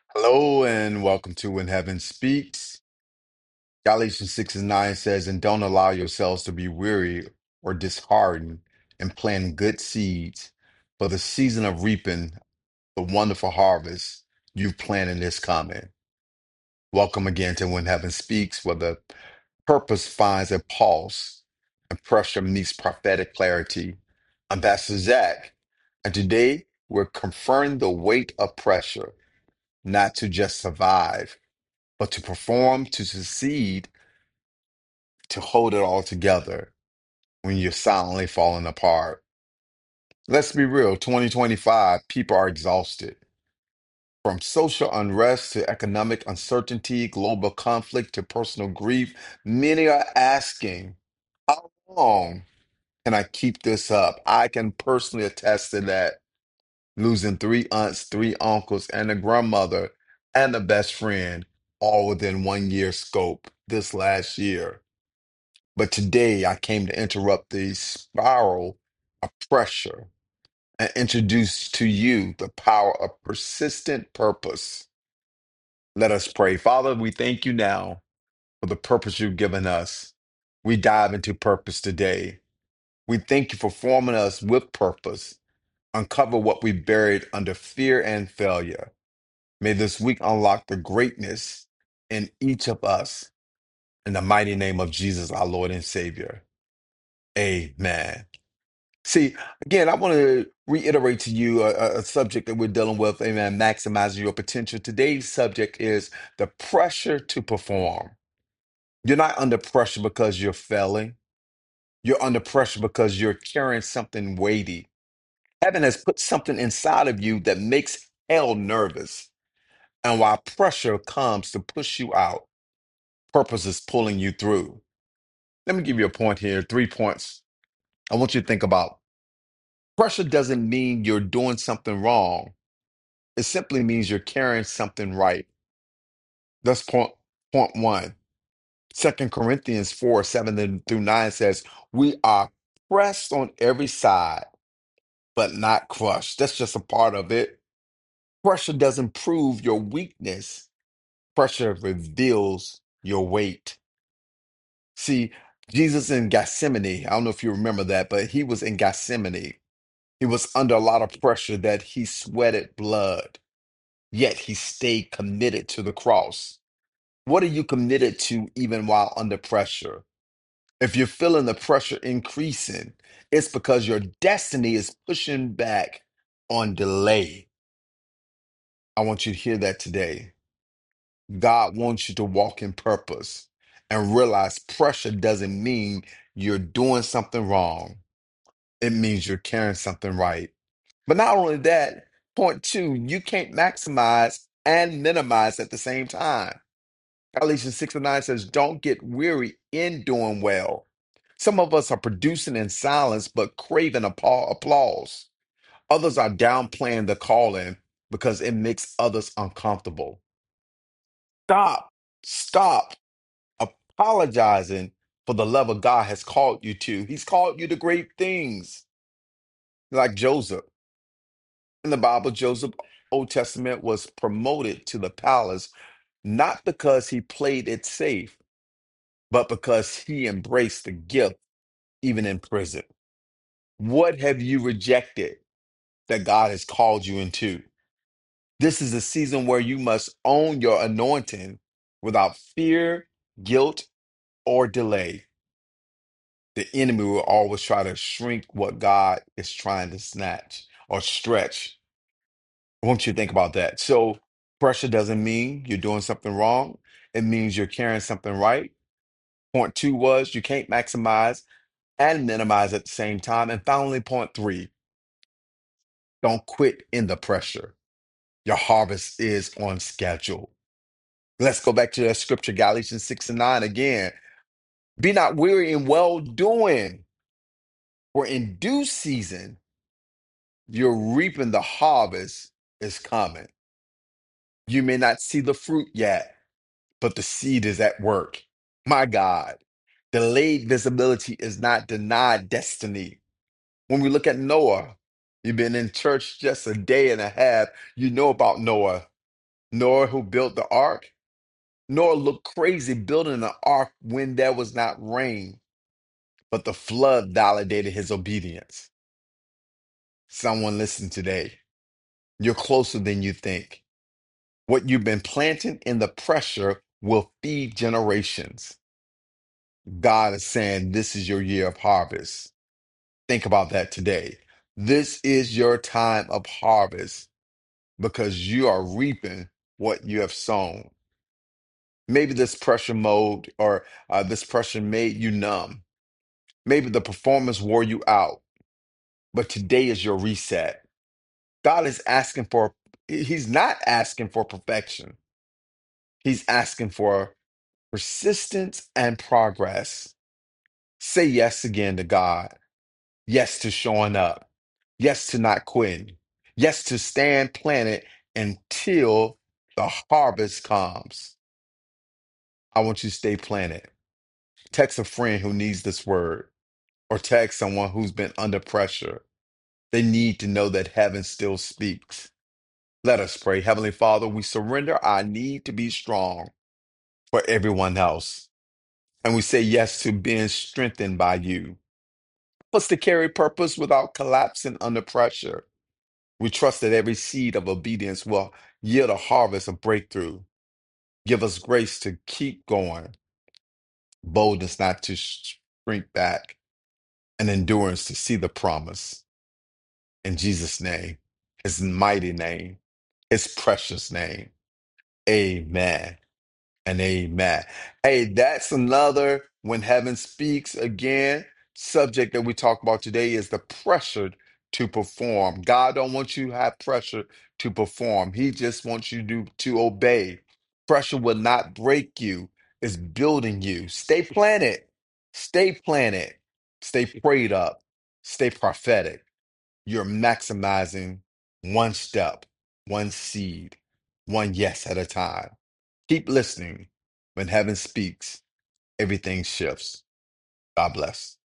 Hello and welcome to When Heaven Speaks. Galatians 6 and 9 says, And don't allow yourselves to be weary or disheartened in planting good seeds, for the season of reaping the wonderful harvest you've planted is coming. Welcome again to When Heaven Speaks, where the purpose finds a pulse and pressure meets prophetic clarity. I'm Pastor Zach, and today we're confronting the weight of pressure, not to just survive but to perform, to succeed, to hold it all together when you're silently falling apart. Let's be real, 2025, people are exhausted. From social unrest to economic uncertainty, global conflict to personal grief, many are asking, how long can I keep this up? I can personally attest to that. Losing three aunts, three uncles, and a grandmother, and a best friend, all within 1 year scope this last year. But today I came to interrupt the spiral of pressure and introduce to you the power of persistent purpose. Let us pray. Father, we thank you now for the purpose you've given us. We dive into purpose today. We thank you for forming us with purpose. Uncover what we buried under fear and failure. May this week unlock the greatness in each of us. In the mighty name of Jesus, our Lord and Savior. Amen. See, again, I want to reiterate to you a subject that we're dealing with, amen, maximizing your potential. Today's subject is the pressure to perform. You're not under pressure because you're failing. You're under pressure because you're carrying something weighty. Heaven has put something inside of you that makes hell nervous. And while pressure comes to push you out, purpose is pulling you through. Let me give you a point here, 3 points I want you to think about. Pressure doesn't mean you're doing something wrong. It simply means you're carrying something right. That's point one. 2 Corinthians 4, 7 through 9 says, We are pressed on every side, but not crushed. That's just a part of it. Pressure doesn't prove your weakness. Pressure reveals your weight. See, Jesus in Gethsemane, I don't know if you remember that, but he was in Gethsemane. He was under a lot of pressure that he sweated blood, yet he stayed committed to the cross. What are you committed to even while under pressure? If you're feeling the pressure increasing, it's because your destiny is pushing back on delay. I want you to hear that today. God wants you to walk in purpose and realize pressure doesn't mean you're doing something wrong. It means you're carrying something right. But not only that, point two, you can't maximize and minimize at the same time. Galatians 6 and 9 says, Don't get weary in doing well. Some of us are producing in silence but craving applause. Others are downplaying the calling because it makes others uncomfortable. Stop apologizing for the level God has called you to. He's called you to great things, like Joseph. In the Bible, Joseph, Old Testament, was promoted to the palace not because he played it safe, but because he embraced the gift even in prison. What have you rejected that God has called you into? This is a season where you must own your anointing without fear, guilt, or delay. The enemy will always try to shrink what God is trying to snatch or stretch. I want you to think about that. So, pressure doesn't mean you're doing something wrong, it means you're carrying something right. Point two was you can't maximize and minimize at the same time. And finally, point three, don't quit in the pressure. Your harvest is on schedule. Let's go back to that scripture, Galatians 6 and 9 again. Be not weary in well doing, for in due season you're reaping the harvest is coming. You may not see the fruit yet, but the seed is at work. My God, delayed visibility is not denied destiny. When we look at Noah, you've been in church just a day and a half, you know about Noah. Noah, who built the ark, Noah looked crazy building an ark when there was not rain, but the flood validated his obedience. Someone listen today. You're closer than you think. What you've been planting in the pressure will feed generations. God is saying this is your year of harvest. Think about that today. This is your time of harvest because you are reaping what you have sown. Maybe this pressure mode or this pressure made you numb. Maybe the performance wore you out, but today is your reset. God is asking for, He's not asking for perfection. He's asking for persistence and progress. Say yes again to God. Yes to showing up. Yes to not quitting. Yes to stand planted until the harvest comes. I want you to stay planted. Text a friend who needs this word, or text someone who's been under pressure. They need to know that heaven still speaks. Let us pray. Heavenly Father, we surrender our need to be strong for everyone else. And we say yes to being strengthened by you. Help us to carry purpose without collapsing under pressure. We trust that every seed of obedience will yield a harvest of breakthrough. Give us grace to keep going, boldness not to shrink back, and endurance to see the promise. In Jesus' name, his mighty name, his precious name. Amen and amen. Hey, that's another when heaven speaks again. Subject that we talk about today is the pressure to perform. God don't want you to have pressure to perform. He just wants you to obey. Pressure will not break you. It's building you. Stay planted. Stay planted. Stay prayed up. Stay prophetic. You're maximizing one step, one seed, one yes at a time. Keep listening. When heaven speaks, everything shifts. God bless.